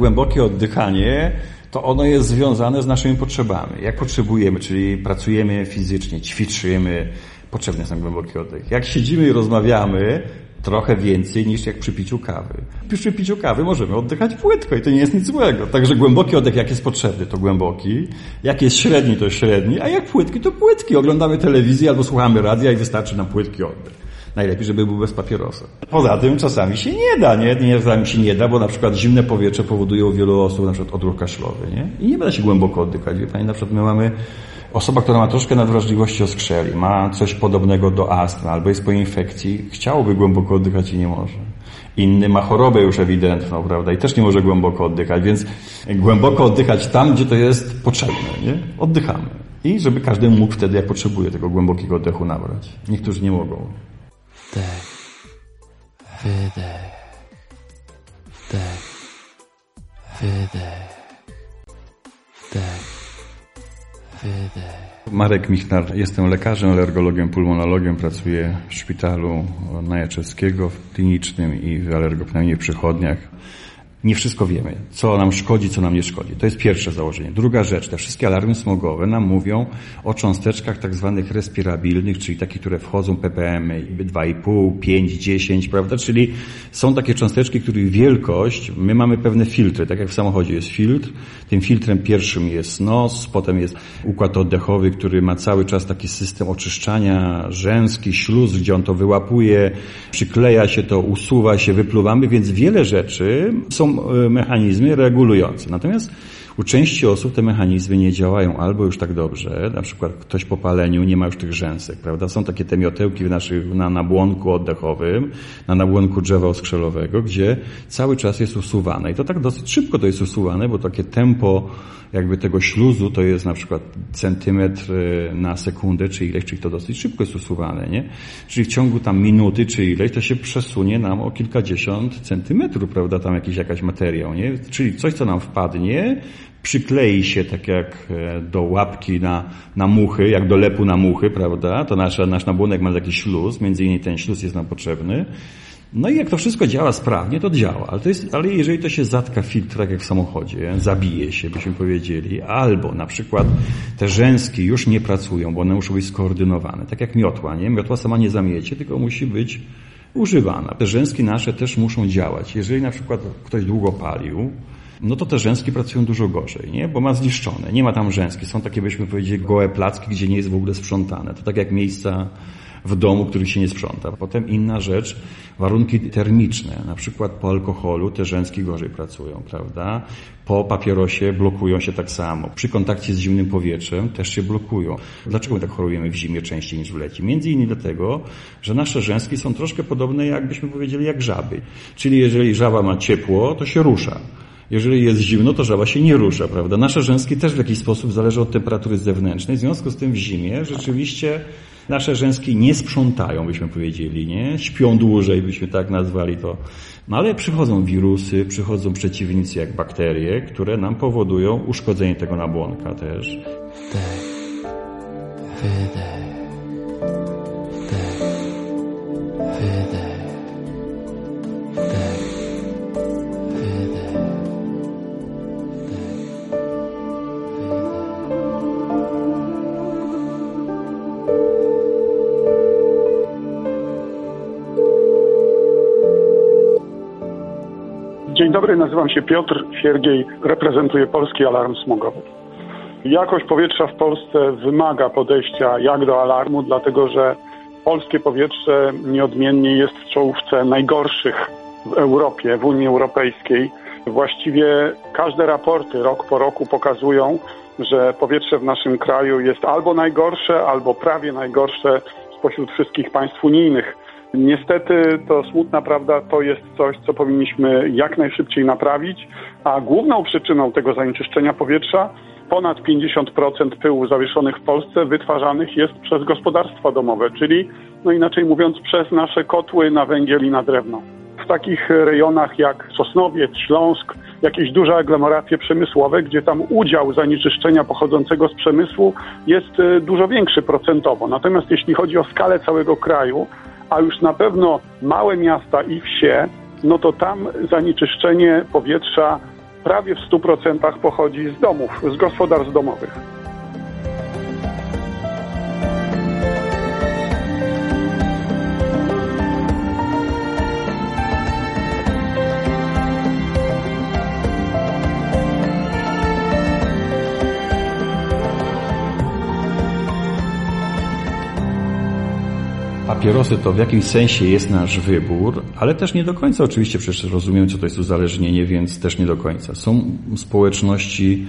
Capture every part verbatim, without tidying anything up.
głębokie oddychanie, to ono jest związane z naszymi potrzebami. Jak potrzebujemy, czyli pracujemy fizycznie, ćwiczymy, potrzebny jest nam głęboki oddech. Jak siedzimy i rozmawiamy, trochę więcej niż jak przy piciu kawy. Przy piciu kawy możemy oddychać płytko i to nie jest nic złego. Także głęboki oddech, jak jest potrzebny, to głęboki. Jak jest średni, to średni. A jak płytki, to płytki. Oglądamy telewizję albo słuchamy radia i wystarczy nam płytki oddech. Najlepiej, żeby był bez papierosa. Poza tym czasami się nie da, nie? Nie, czasami się nie da, bo na przykład zimne powietrze powoduje u wielu osób na przykład odruch kaszlowy, nie? I nie da się głęboko oddychać. Wie pani, na przykład my mamy osoba, która ma troszkę nadwrażliwości oskrzeli, ma coś podobnego do astmy albo jest po infekcji, chciałoby głęboko oddychać i nie może. Inny ma chorobę już ewidentną, prawda, i też nie może głęboko oddychać, więc głęboko oddychać tam, gdzie to jest potrzebne, nie? Oddychamy. I żeby każdy mógł wtedy, jak potrzebuje, tego głębokiego oddechu nabrać. Niektórzy nie mogą. Wdech, wydech, wdech, wydech, wdech, wydech. Marek Michnar, jestem lekarzem, alergologiem, pulmonologiem, pracuję w szpitalu Najaczewskiego, w klinicznym i w alergopneumii przychodniach. Nie wszystko wiemy, co nam szkodzi, co nam nie szkodzi. To jest pierwsze założenie. Druga rzecz, te wszystkie alarmy smogowe nam mówią o cząsteczkach tak zwanych respirabilnych, czyli takich, które wchodzą ppm dwa i pół, pięć, dziesięć, prawda? Czyli są takie cząsteczki, których wielkość, my mamy pewne filtry, tak jak w samochodzie jest filtr. Tym filtrem pierwszym jest nos, potem jest układ oddechowy, który ma cały czas taki system oczyszczania rzęski, śluz, gdzie on to wyłapuje, przykleja się to, usuwa się, wypluwamy, więc wiele rzeczy są mechanizmy regulujące. Natomiast u części osób te mechanizmy nie działają albo już tak dobrze, na przykład ktoś po paleniu nie ma już tych rzęsek, prawda? Są takie te miotełki w naszych, na nabłonku oddechowym, na nabłonku drzewa oskrzelowego, gdzie cały czas jest usuwane. I to tak dosyć szybko to jest usuwane, bo takie tempo jakby tego śluzu to jest na przykład centymetr na sekundę, czy ileś, czyli to dosyć szybko jest usuwane, nie? Czyli w ciągu tam minuty, czy ileś, to się przesunie nam o kilkadziesiąt centymetrów, prawda? Tam jakiś, jakaś materiał, nie? Czyli coś, co nam wpadnie, przyklei się tak jak do łapki na, na muchy, jak do lepu na muchy, prawda? To nasz, nasz nabłonek ma jakiś śluz, między innymi ten śluz jest nam potrzebny. No i jak to wszystko działa sprawnie, to działa. Ale, to jest, ale jeżeli to się zatka filtr, tak jak w samochodzie, zabije się, byśmy powiedzieli, albo na przykład te rzęski już nie pracują, bo one muszą być skoordynowane. Tak jak miotła, nie? Miotła sama nie zamiecie, tylko musi być używana. Te rzęski nasze też muszą działać. Jeżeli na przykład ktoś długo palił, no to te rzęski pracują dużo gorzej, nie? Bo ma zniszczone. Nie ma tam rzęski. Są takie, byśmy powiedzieli, gołe placki, gdzie nie jest w ogóle sprzątane. To tak jak miejsca w domu, których się nie sprząta. Potem inna rzecz, warunki termiczne. Na przykład po alkoholu te rzęski gorzej pracują, prawda? Po papierosie blokują się tak samo. Przy kontakcie z zimnym powietrzem też się blokują. Dlaczego my tak chorujemy w zimie częściej niż w lecie? Między innymi dlatego, że nasze rzęski są troszkę podobne, jakbyśmy powiedzieli, jak żaby. Czyli jeżeli żaba ma ciepło, to się rusza. Jeżeli jest zimno, to żaba się nie rusza, prawda? Nasze rzęski też w jakiś sposób zależą od temperatury zewnętrznej. W związku z tym w zimie rzeczywiście nasze rzęski nie sprzątają, byśmy powiedzieli, nie? Śpią dłużej, byśmy tak nazwali to. No ale przychodzą wirusy, przychodzą przeciwnicy jak bakterie, które nam powodują uszkodzenie tego nabłonka też. Wdech, wydech, wdech, wydech, wdech, wydech. Dzień dobry, nazywam się Piotr Siergiej, reprezentuję Polski Alarm Smogowy. Jakość powietrza w Polsce wymaga podejścia jak do alarmu, dlatego że polskie powietrze nieodmiennie jest w czołówce najgorszych w Europie, w Unii Europejskiej. Właściwie każde raporty rok po roku pokazują, że powietrze w naszym kraju jest albo najgorsze, albo prawie najgorsze spośród wszystkich państw unijnych. Niestety to smutna prawda, to jest coś, co powinniśmy jak najszybciej naprawić, a główną przyczyną tego zanieczyszczenia powietrza ponad pięćdziesiąt procent pyłu zawieszonych w Polsce wytwarzanych jest przez gospodarstwa domowe, czyli no inaczej mówiąc przez nasze kotły na węgiel i na drewno. W takich rejonach jak Sosnowiec, Śląsk, jakieś duże aglomeracje przemysłowe, gdzie tam udział zanieczyszczenia pochodzącego z przemysłu jest dużo większy procentowo. Natomiast jeśli chodzi o skalę całego kraju, a już na pewno małe miasta i wsie, no to tam zanieczyszczenie powietrza prawie w stu procentach pochodzi z domów, z gospodarstw domowych. Papierosy to w jakimś sensie jest nasz wybór, ale też nie do końca oczywiście, przecież rozumiemy, co to jest uzależnienie, więc też nie do końca. Są społeczności,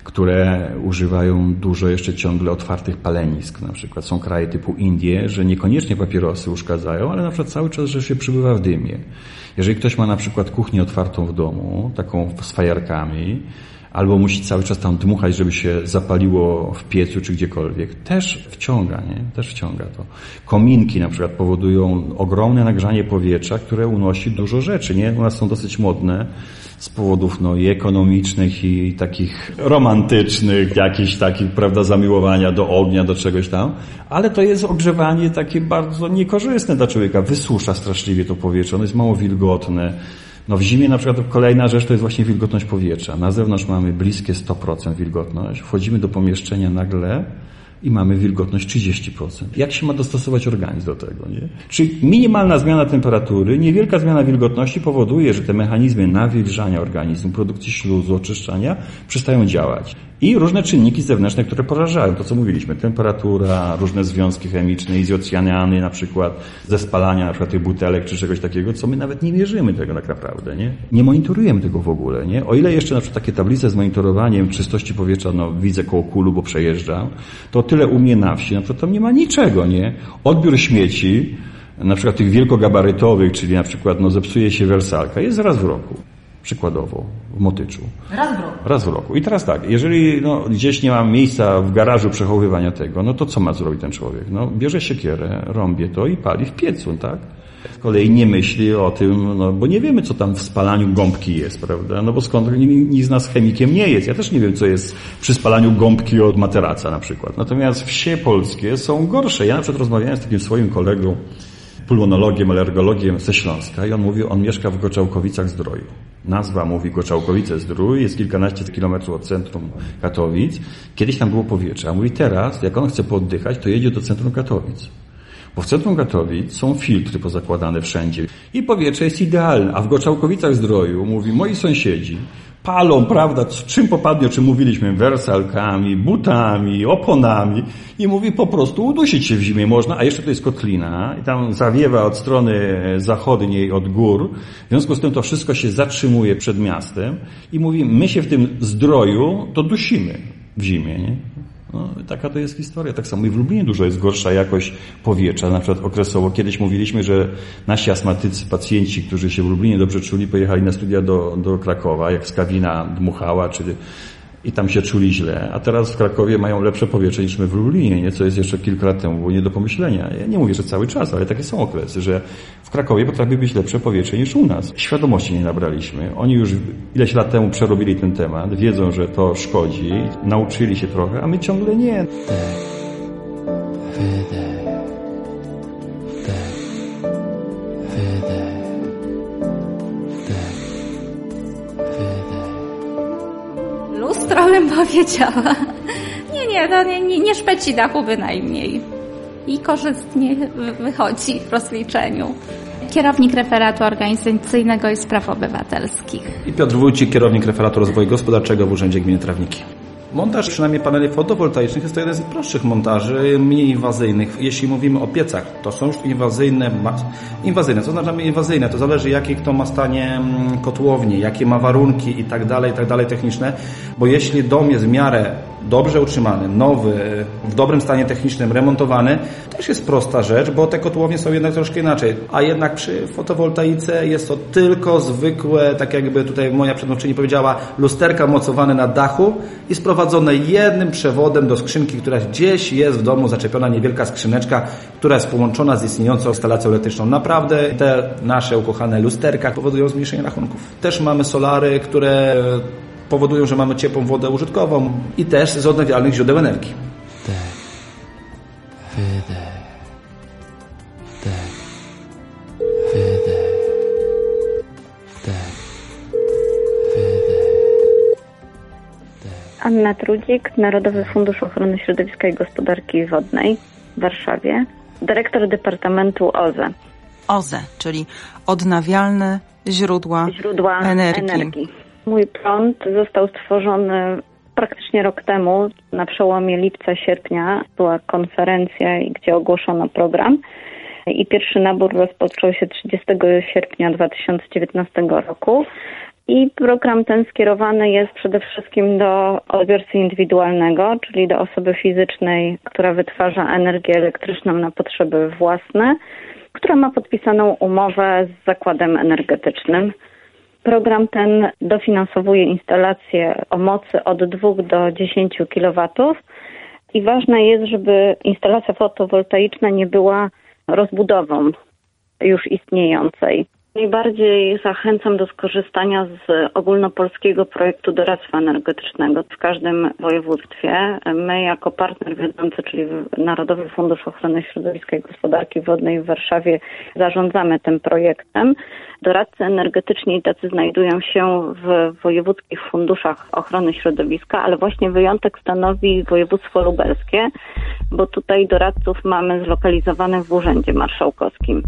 które używają dużo jeszcze ciągle otwartych palenisk. Na przykład są kraje typu Indie, że niekoniecznie papierosy uszkadzają, ale na przykład cały czas, że się przebywa w dymie. Jeżeli ktoś ma na przykład kuchnię otwartą w domu, taką z fajarkami, albo musi cały czas tam dmuchać, żeby się zapaliło w piecu czy gdziekolwiek, też wciąga, nie? Też wciąga to. Kominki na przykład powodują ogromne nagrzanie powietrza, które unosi dużo rzeczy, nie? U nas są dosyć modne z powodów, no, i ekonomicznych, i takich romantycznych, jakichś takich, prawda, zamiłowania do ognia, do czegoś tam, ale to jest ogrzewanie takie bardzo niekorzystne dla człowieka. Wysusza straszliwie to powietrze, ono jest mało wilgotne. No w zimie na przykład kolejna rzecz to jest właśnie wilgotność powietrza. Na zewnątrz mamy bliskie sto procent wilgotność, wchodzimy do pomieszczenia nagle i mamy wilgotność trzydzieści procent. Jak się ma dostosować organizm do tego, nie? Czyli minimalna zmiana temperatury, niewielka zmiana wilgotności powoduje, że te mechanizmy nawilżania organizmu, produkcji śluzu, oczyszczania przestają działać. I różne czynniki zewnętrzne, które porażają. To, co mówiliśmy, temperatura, różne związki chemiczne, izocjaniany na przykład, ze spalania na przykład tych butelek czy czegoś takiego, co my nawet nie mierzymy tego tak naprawdę, nie? Nie monitorujemy tego w ogóle, nie? O ile jeszcze na przykład takie tablice z monitorowaniem czystości powietrza, no widzę koło Kulu, bo przejeżdżam, to tyle u mnie na wsi, na przykład tam nie ma niczego, nie? Odbiór śmieci, na przykład tych wielkogabarytowych, czyli na przykład, no zepsuje się wersalka, jest raz w roku. Przykładowo, w Motyczu. Raz w roku. Raz w roku. I teraz tak, jeżeli no, gdzieś nie ma miejsca w garażu przechowywania tego, no to co ma zrobić ten człowiek? No, bierze siekierę, rąbie to i pali w piecu, tak? Z kolei nie myśli o tym, no bo nie wiemy, co tam w spalaniu gąbki jest, prawda? No bo skąd nikt z nas chemikiem nie jest. Ja też nie wiem, co jest przy spalaniu gąbki od materaca na przykład. Natomiast wsie polskie są gorsze. Ja na przykład rozmawiałem z takim swoim kolegą, pulmonologiem, alergologiem ze Śląska i on mówi, on mieszka w Goczałkowicach-Zdroju. Nazwa mówi Goczałkowice-Zdrój, jest kilkanaście kilometrów od centrum Katowic. Kiedyś tam było powietrze, a mówi teraz, jak on chce pooddychać, to jedzie do centrum Katowic. Bo w centrum Katowic są filtry pozakładane wszędzie i powietrze jest idealne, a w Goczałkowicach-Zdroju, mówi, moi sąsiedzi palą, prawda, czym popadnie, o czym mówiliśmy, wersalkami, butami, oponami i mówi, po prostu udusić się w zimie można, a jeszcze to jest kotlina i tam zawiewa od strony zachodniej, od gór, w związku z tym to wszystko się zatrzymuje przed miastem i mówi, my się w tym Zdroju to dusimy w zimie, nie? No, taka to jest historia. Tak samo i w Lublinie dużo jest gorsza jakość powietrza, na przykład okresowo. Kiedyś mówiliśmy, że nasi astmatycy, pacjenci, którzy się w Lublinie dobrze czuli, pojechali na studia do, do Krakowa, jak skawina dmuchała, czy i tam się czuli źle, a teraz w Krakowie mają lepsze powietrze niż my w Lublinie, nie? Co jest jeszcze kilka lat temu było nie do pomyślenia. Ja nie mówię, że cały czas, ale takie są okresy, że w Krakowie potrafi być lepsze powietrze niż u nas. Świadomości nie nabraliśmy. Oni już ileś lat temu przerobili ten temat, wiedzą, że to szkodzi, nauczyli się trochę, a my ciągle nie. Wydech. Wdech. Wydech. Wdech. Wydech. Lustro bym powiedziała. Nie, nie, to nie, nie, nie szpeci dachu bynajmniej. I korzystnie wychodzi w rozliczeniu. Kierownik referatu organizacyjnego i spraw obywatelskich. I Piotr Wójcik, kierownik referatu rozwoju gospodarczego w Urzędzie Gminy Trawniki. Montaż przynajmniej paneli fotowoltaicznych jest to jeden z prostszych montaży, mniej inwazyjnych. Jeśli mówimy o piecach, to są już inwazyjne. Inwazyjne, co znaczy inwazyjne? To zależy, jakie kto ma stanie kotłowni, jakie ma warunki i tak dalej, i tak dalej techniczne. Bo jeśli dom jest w miarę dobrze utrzymany, nowy, w dobrym stanie technicznym, remontowany, to też jest prosta rzecz, bo te kotłownie są jednak troszkę inaczej. A jednak przy fotowoltaice jest to tylko zwykłe, tak jakby tutaj moja przedmówczyni powiedziała, lusterka mocowane na dachu i sprowadzone jednym przewodem do skrzynki, która gdzieś jest w domu zaczepiona, niewielka skrzyneczka, która jest połączona z istniejącą instalacją elektryczną. Naprawdę te nasze ukochane lusterka powodują zmniejszenie rachunków. Też mamy solary, które powodują, że mamy ciepłą wodę użytkową i też z odnawialnych źródeł energii. Wdech. Wydech. Wdech. Wydech. Wdech. Wydech. Anna Trudzik, Narodowy Fundusz Ochrony Środowiska i Gospodarki Wodnej w Warszawie, dyrektor Departamentu O Z E. O Z E, czyli odnawialne źródła, źródła energii. energii. Mój prąd został stworzony praktycznie rok temu, na przełomie lipca-sierpnia. Była konferencja, gdzie ogłoszono program i pierwszy nabór rozpoczął się trzydziestego sierpnia dwa tysiące dziewiętnastego roku. I program ten skierowany jest przede wszystkim do odbiorcy indywidualnego, czyli do osoby fizycznej, która wytwarza energię elektryczną na potrzeby własne, która ma podpisaną umowę z zakładem energetycznym. Program ten dofinansowuje instalacje o mocy od dwóch do dziesięciu kilowatów i ważne jest, żeby instalacja fotowoltaiczna nie była rozbudową już istniejącej. Najbardziej zachęcam do skorzystania z ogólnopolskiego projektu doradztwa energetycznego w każdym województwie. My jako partner wiodący, czyli Narodowy Fundusz Ochrony Środowiska i Gospodarki Wodnej w Warszawie, zarządzamy tym projektem. Doradcy energetyczni tacy znajdują się w wojewódzkich funduszach ochrony środowiska, ale właśnie wyjątek stanowi województwo lubelskie, bo tutaj doradców mamy zlokalizowanych w Urzędzie Marszałkowskim.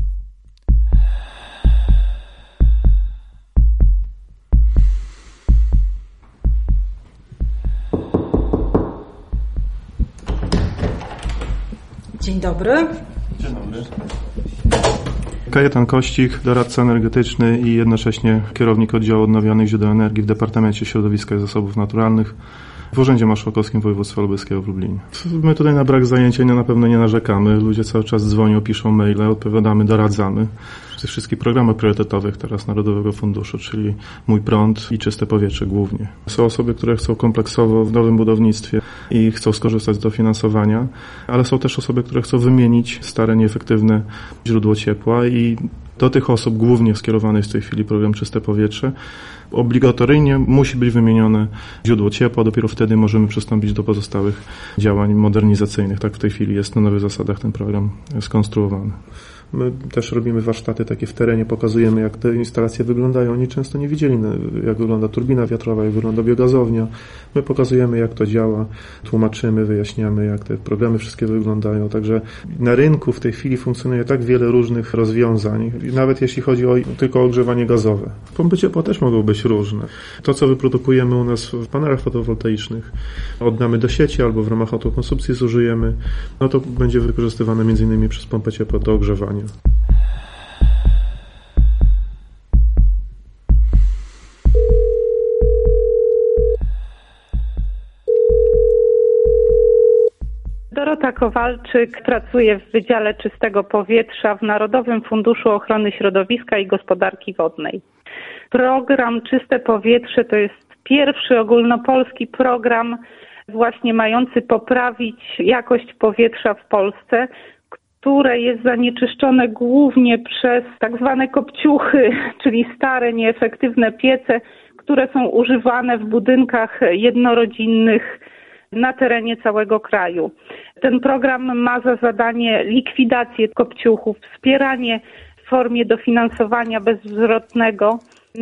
Dzień dobry. Dzień dobry. Kajetan Kościk, doradca energetyczny i jednocześnie kierownik oddziału odnawialnych źródeł energii w Departamencie Środowiska i Zasobów Naturalnych w Urzędzie Marszałkowskim Województwa Lubelskiego w Lublinie. My tutaj na brak zajęcia na pewno nie narzekamy. Ludzie cały czas dzwonią, piszą maile, odpowiadamy, doradzamy. Ze wszystkich programów priorytetowych teraz Narodowego Funduszu, czyli Mój Prąd i Czyste Powietrze głównie. Są osoby, które chcą kompleksowo w nowym budownictwie i chcą skorzystać z dofinansowania, ale są też osoby, które chcą wymienić stare, nieefektywne źródło ciepła i do tych osób głównie skierowany jest w tej chwili program Czyste Powietrze. Obligatoryjnie musi być wymienione źródło ciepła, dopiero wtedy możemy przystąpić do pozostałych działań modernizacyjnych. Tak w tej chwili jest na nowych zasadach ten program skonstruowany. My też robimy warsztaty takie w terenie, pokazujemy, jak te instalacje wyglądają. Oni często nie widzieli, jak wygląda turbina wiatrowa, jak wygląda biogazownia. My pokazujemy, jak to działa, tłumaczymy, wyjaśniamy, jak te programy wszystkie wyglądają. Także na rynku w tej chwili funkcjonuje tak wiele różnych rozwiązań, nawet jeśli chodzi o tylko o ogrzewanie gazowe. Pompy ciepła też mogą być różne. To, co wyprodukujemy u nas w panelach fotowoltaicznych, oddamy do sieci albo w ramach autokonsumpcji zużyjemy, no to będzie wykorzystywane między innymi przez pompę ciepła do ogrzewania. Dorota Kowalczyk, pracuję w Wydziale Czystego Powietrza w Narodowym Funduszu Ochrony Środowiska i Gospodarki Wodnej. Program Czyste Powietrze to jest pierwszy ogólnopolski program właśnie mający poprawić jakość powietrza w Polsce, które jest zanieczyszczone głównie przez tak zwane kopciuchy, czyli stare, nieefektywne piece, które są używane w budynkach jednorodzinnych na terenie całego kraju. Ten program ma za zadanie likwidację kopciuchów, wspieranie w formie dofinansowania bezzwrotnego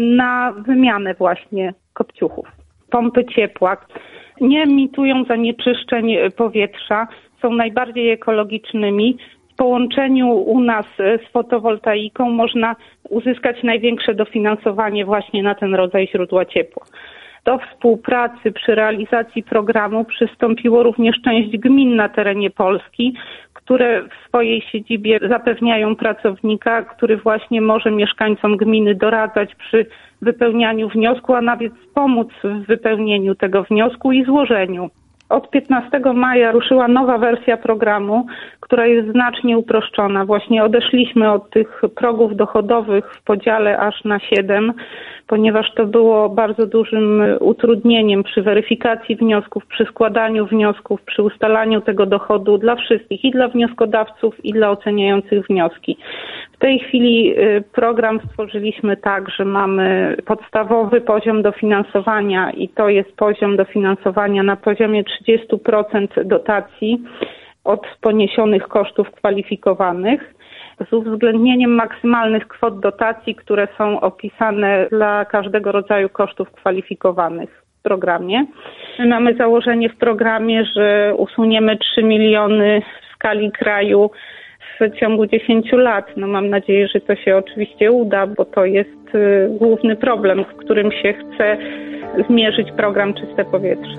na wymianę właśnie kopciuchów. Pompy ciepła nie emitują zanieczyszczeń powietrza, są najbardziej ekologicznymi. W połączeniu u nas z fotowoltaiką można uzyskać największe dofinansowanie właśnie na ten rodzaj źródła ciepła. Do współpracy przy realizacji programu przystąpiło również część gmin na terenie Polski, które w swojej siedzibie zapewniają pracownika, który właśnie może mieszkańcom gminy doradzać przy wypełnianiu wniosku, a nawet pomóc w wypełnieniu tego wniosku i złożeniu. Od piętnastego maja ruszyła nowa wersja programu, która jest znacznie uproszczona. Właśnie odeszliśmy od tych progów dochodowych w podziale aż na siedem, ponieważ to było bardzo dużym utrudnieniem przy weryfikacji wniosków, przy składaniu wniosków, przy ustalaniu tego dochodu dla wszystkich, i dla wnioskodawców, i dla oceniających wnioski. W tej chwili program stworzyliśmy tak, że mamy podstawowy poziom dofinansowania i to jest poziom dofinansowania na poziomie trzydzieści procent dotacji od poniesionych kosztów kwalifikowanych, z uwzględnieniem maksymalnych kwot dotacji, które są opisane dla każdego rodzaju kosztów kwalifikowanych. programie. My mamy założenie w programie, że usuniemy trzy miliony w skali kraju w ciągu dziesięciu lat. No mam nadzieję, że to się oczywiście uda, bo to jest y, główny problem, w którym się chce zmierzyć program Czyste Powietrze.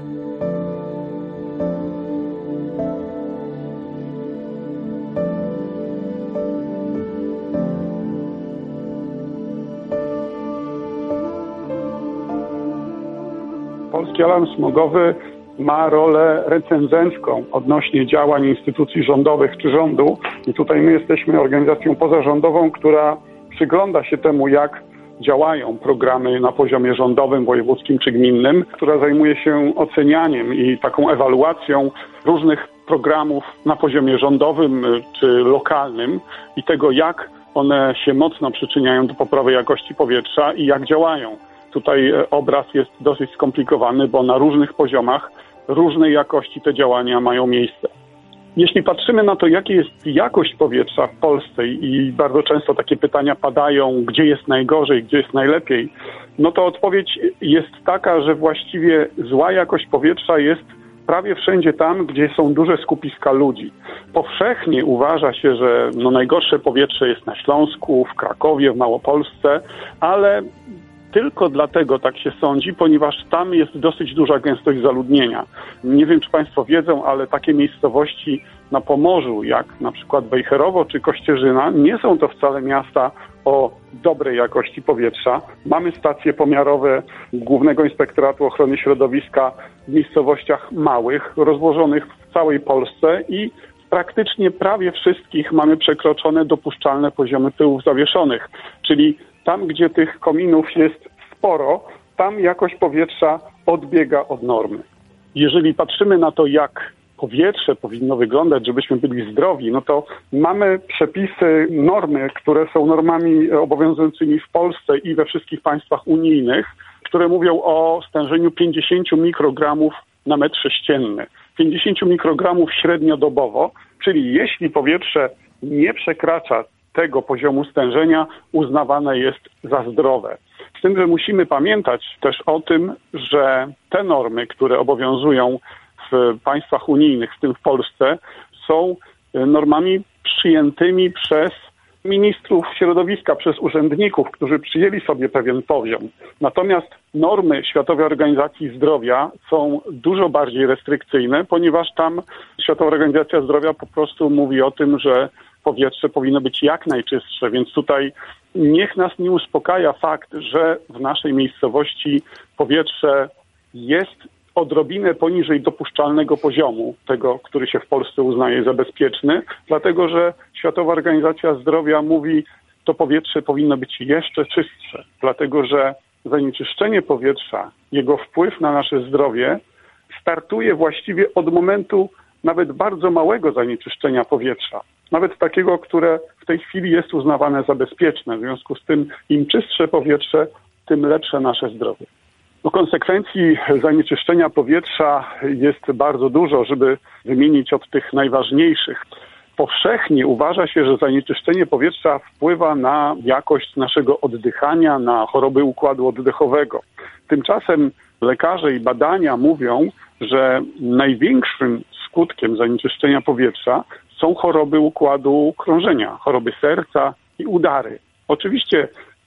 Polski Alarm Smogowy ma rolę recenzencką odnośnie działań instytucji rządowych czy rządu. I tutaj my jesteśmy organizacją pozarządową, która przygląda się temu, jak działają programy na poziomie rządowym, wojewódzkim czy gminnym, która zajmuje się ocenianiem i taką ewaluacją różnych programów na poziomie rządowym czy lokalnym i tego, jak one się mocno przyczyniają do poprawy jakości powietrza i jak działają. Tutaj obraz jest dosyć skomplikowany, bo na różnych poziomach różnej jakości te działania mają miejsce. Jeśli patrzymy na to, jaka jest jakość powietrza w Polsce i bardzo często takie pytania padają, gdzie jest najgorzej, gdzie jest najlepiej, no to odpowiedź jest taka, że właściwie zła jakość powietrza jest prawie wszędzie tam, gdzie są duże skupiska ludzi. Powszechnie uważa się, że no najgorsze powietrze jest na Śląsku, w Krakowie, w Małopolsce, ale tylko dlatego tak się sądzi, ponieważ tam jest dosyć duża gęstość zaludnienia. Nie wiem, czy Państwo wiedzą, ale takie miejscowości na Pomorzu, jak na przykład Wejherowo czy Kościerzyna, nie są to wcale miasta o dobrej jakości powietrza. Mamy stacje pomiarowe Głównego Inspektoratu Ochrony Środowiska w miejscowościach małych, rozłożonych w całej Polsce i praktycznie prawie wszystkich mamy przekroczone dopuszczalne poziomy pyłów zawieszonych, czyli tam, gdzie tych kominów jest sporo, tam jakość powietrza odbiega od normy. Jeżeli patrzymy na to, jak powietrze powinno wyglądać, żebyśmy byli zdrowi, no to mamy przepisy, normy, które są normami obowiązującymi w Polsce i we wszystkich państwach unijnych, które mówią o stężeniu pięćdziesiąt mikrogramów na metr sześcienny. pięćdziesiąt mikrogramów średniodobowo, czyli jeśli powietrze nie przekracza tego poziomu stężenia, uznawane jest za zdrowe. Z tym, że musimy pamiętać też o tym, że te normy, które obowiązują w państwach unijnych, w tym w Polsce, są normami przyjętymi przez ministrów środowiska, przez urzędników, którzy przyjęli sobie pewien poziom. Natomiast normy Światowej Organizacji Zdrowia są dużo bardziej restrykcyjne, ponieważ tam Światowa Organizacja Zdrowia po prostu mówi o tym, że powietrze powinno być jak najczystsze, więc tutaj niech nas nie uspokaja fakt, że w naszej miejscowości powietrze jest odrobinę poniżej dopuszczalnego poziomu, tego, który się w Polsce uznaje za bezpieczny, dlatego że Światowa Organizacja Zdrowia mówi, to powietrze powinno być jeszcze czystsze, dlatego że zanieczyszczenie powietrza, jego wpływ na nasze zdrowie startuje właściwie od momentu nawet bardzo małego zanieczyszczenia powietrza. Nawet takiego, które w tej chwili jest uznawane za bezpieczne. W związku z tym im czystsze powietrze, tym lepsze nasze zdrowie. No, konsekwencji zanieczyszczenia powietrza jest bardzo dużo, żeby wymienić od tych najważniejszych. Powszechnie uważa się, że zanieczyszczenie powietrza wpływa na jakość naszego oddychania, na choroby układu oddechowego. Tymczasem lekarze i badania mówią, że największym skutkiem zanieczyszczenia powietrza są choroby układu krążenia, choroby serca i udary. Oczywiście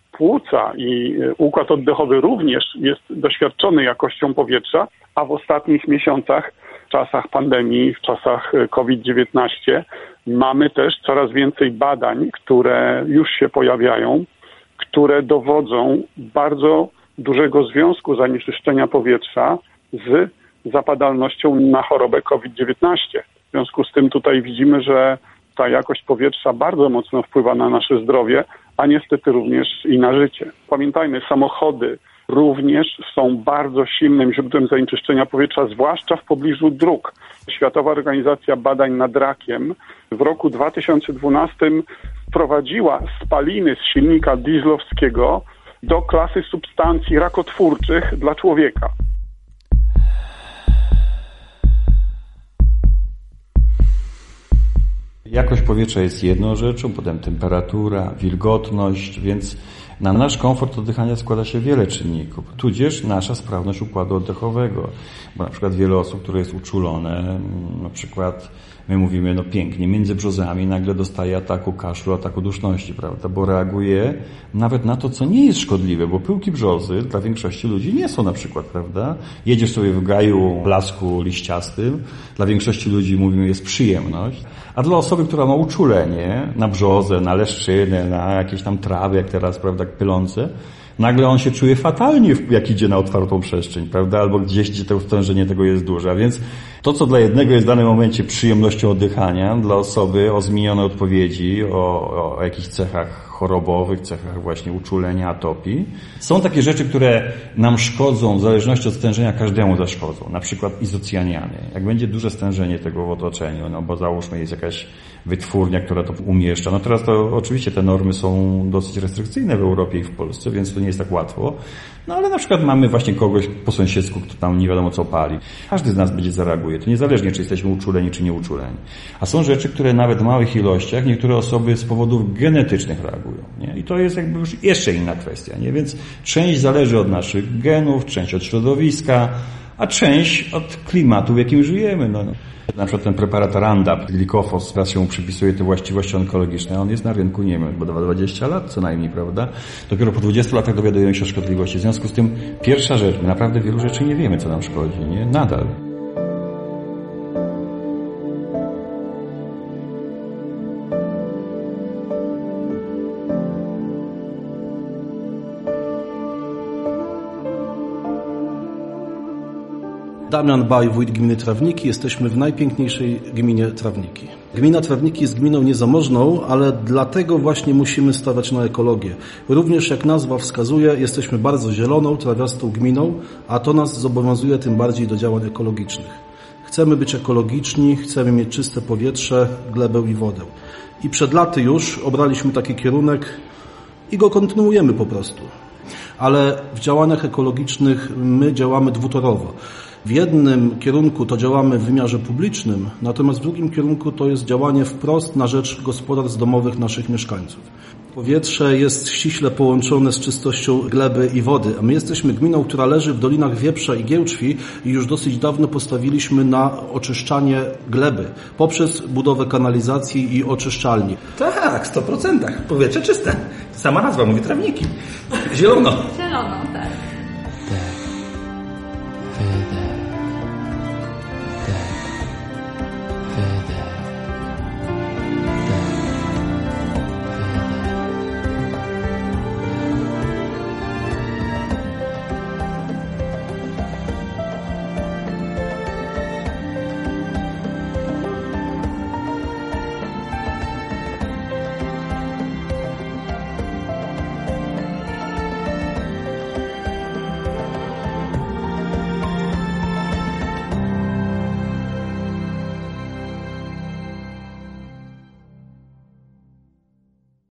płuca i układ oddechowy również jest doświadczony jakością powietrza, a w ostatnich miesiącach, w czasach pandemii, w czasach kowid dziewiętnaście mamy też coraz więcej badań, które już się pojawiają, które dowodzą bardzo dużego związku zanieczyszczenia powietrza z zapadalnością na chorobę kowid dziewiętnaście. W związku z tym tutaj widzimy, że ta jakość powietrza bardzo mocno wpływa na nasze zdrowie, a niestety również i na życie. Pamiętajmy, samochody również są bardzo silnym źródłem zanieczyszczenia powietrza, zwłaszcza w pobliżu dróg. Światowa Organizacja Badań nad Rakiem w roku dwa tysiące dwunastym wprowadziła spaliny z silnika dieslowskiego do klasy substancji rakotwórczych dla człowieka. Jakość powietrza jest jedną rzeczą, potem temperatura, wilgotność, więc na nasz komfort oddychania składa się wiele czynników, tudzież nasza sprawność układu oddechowego, bo na przykład wiele osób, które jest uczulone, na przykład my mówimy, no pięknie, między brzozami nagle dostaje ataku kaszlu, ataku duszności, prawda, bo reaguje nawet na to, co nie jest szkodliwe, bo pyłki brzozy dla większości ludzi nie są na przykład, prawda, jedziesz sobie w gaju, w lasku liściastym, dla większości ludzi, mówimy, jest przyjemność, a dla osoby, która ma uczulenie na brzozę, na leszczynę, na jakieś tam trawy, jak teraz, prawda, pylące, nagle on się czuje fatalnie, jak idzie na otwartą przestrzeń, prawda? Albo gdzieś, gdzie to stężenie tego jest duże. A więc to, co dla jednego jest w danym momencie przyjemnością oddychania, dla osoby o zmienionej odpowiedzi, o, o jakichś cechach chorobowych, cechach właśnie uczulenia, atopii. Są takie rzeczy, które nam szkodzą, w zależności od stężenia każdemu zaszkodzą. Na przykład izocjaniany. Jak będzie duże stężenie tego w otoczeniu, no bo załóżmy jest jakaś wytwórnia, która to umieszcza. No teraz to oczywiście te normy są dosyć restrykcyjne w Europie i w Polsce, więc to nie jest tak łatwo. No ale na przykład mamy właśnie kogoś po sąsiedzku, kto tam nie wiadomo co pali. Każdy z nas będzie zareaguje. To niezależnie, czy jesteśmy uczuleni, czy nie uczuleni. A są rzeczy, które nawet w małych ilościach niektóre osoby z powodów genetycznych reagują. Nie? I to jest jakby już jeszcze inna kwestia. Nie? Więc część zależy od naszych genów, część od środowiska, a część od klimatu, w jakim żyjemy. No. Na przykład ten preparat Roundup, glikofos, teraz się mu przypisuje te właściwości onkologiczne, on jest na rynku, nie wiem, bo dwadzieścia lat co najmniej, prawda? Dopiero po dwudziestu latach dowiadujemy się o szkodliwości. W związku z tym pierwsza rzecz, my naprawdę wielu rzeczy nie wiemy, co nam szkodzi, nie? Nadal. Damian Baj, wójt gminy Trawniki. Jesteśmy w najpiękniejszej gminie Trawniki. Gmina Trawniki jest gminą niezamożną, ale dlatego właśnie musimy stawiać na ekologię. Również jak nazwa wskazuje, jesteśmy bardzo zieloną, trawiastą gminą, a to nas zobowiązuje tym bardziej do działań ekologicznych. Chcemy być ekologiczni, chcemy mieć czyste powietrze, glebę i wodę. I przed laty już obraliśmy taki kierunek i go kontynuujemy po prostu. Ale w działaniach ekologicznych my działamy dwutorowo. W jednym kierunku to działamy w wymiarze publicznym, natomiast w drugim kierunku to jest działanie wprost na rzecz gospodarstw domowych naszych mieszkańców. Powietrze jest ściśle połączone z czystością gleby i wody, a my jesteśmy gminą, która leży w dolinach Wieprza i Giełczwi i już dosyć dawno postawiliśmy na oczyszczanie gleby poprzez budowę kanalizacji i oczyszczalni. Tak, w stu procentach. Powietrze czyste. Sama nazwa mówi Trawniki. Zielono. Zielono.